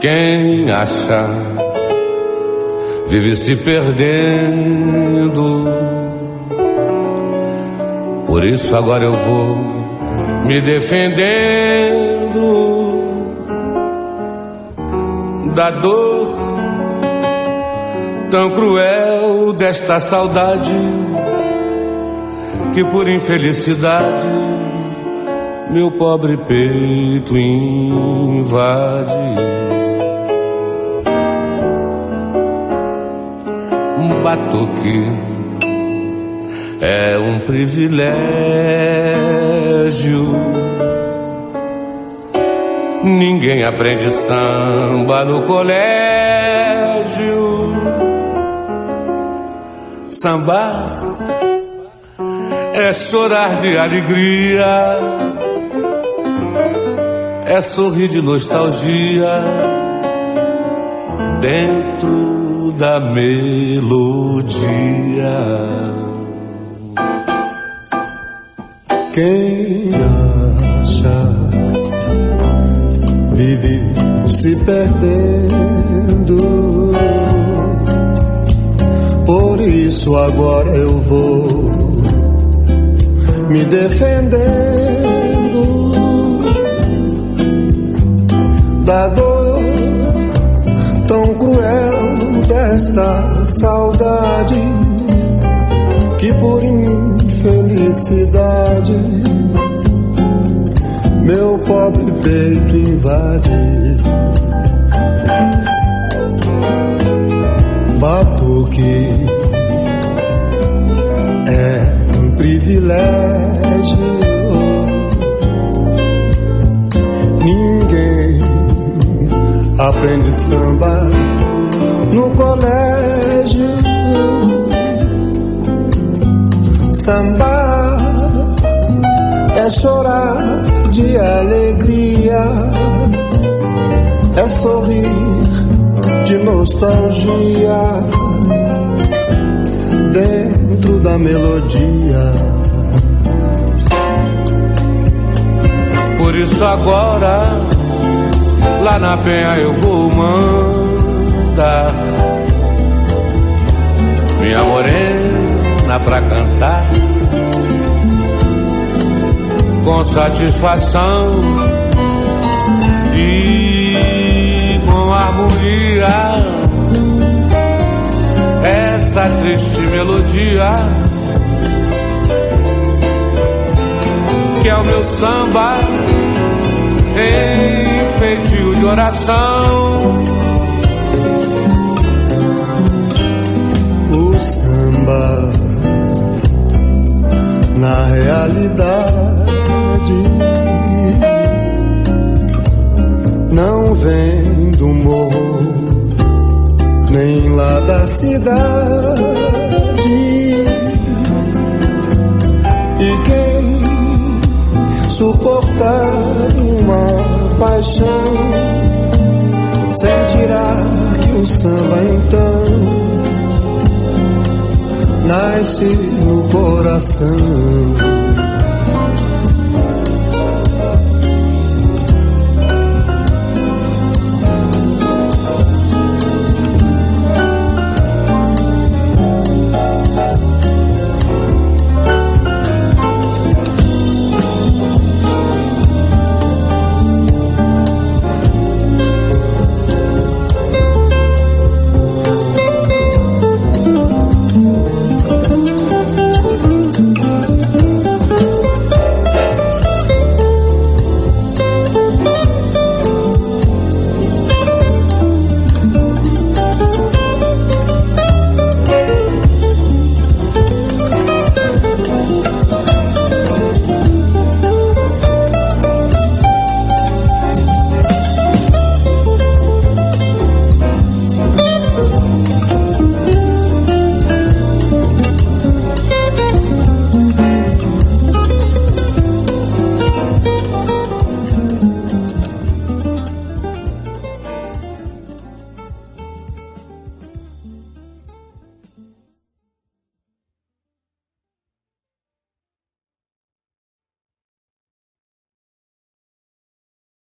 Quem acha vive se perdendo. Por isso agora eu vou me defendendo da dor tão cruel desta saudade que por infelicidade meu pobre peito invade. Um batuque é um privilégio. Ninguém aprende samba no colégio. Sambar é chorar de alegria, é sorrir de nostalgia dentro da melodia. Quem acha vive se perdendo. Por isso agora eu vou me defendendo da dor tão cruel desta saudade que por infelicidade meu pobre peito invade. Batuque é um privilégio. Ninguém aprende samba no colégio. Samba é chorar de alegria, é sorrir de nostalgia dentro da melodia. Por isso agora lá na Penha eu vou mandar minha morena pra cantar com satisfação e com harmonia essa triste melodia que é o meu samba em feitio de oração. O samba na realidade não vem do morro nem lá da cidade. E quem suportar uma paixão sentirá que o samba então nasce no coração.